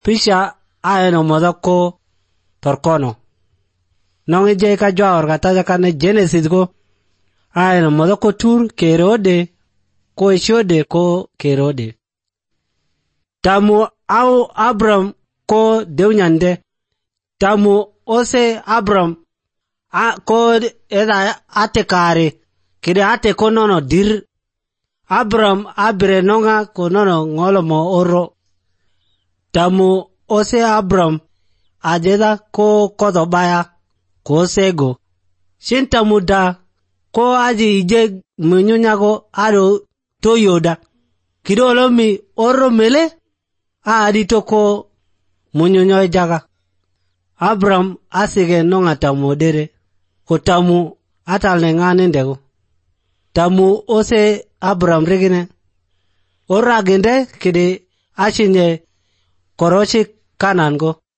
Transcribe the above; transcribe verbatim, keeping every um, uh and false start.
pisha aeno modo ko torkono. Nong ije ka jwa orga taja kane Genesis ko aeno modo ko tur kerode ko ishode ko kerode. Tamu au Abram ko deunyande. Tamu ose Abram a ko eda ate kare kide ate ko nono dir. Abram abre nonga ko nono ngolo mo oro. Tamu ose Abram ajeda ko kodo baya ko sego. Shintamu da ko aji ije munyunyago ado toyoda. Kidolo mi oro mele a adito ko munyunyo jaga. Abram asige nonga tamu dere. Ko tamu atal nengane ndego. Tamu ose Abram regine. Ora gende kide ashinye koroshi kanan go.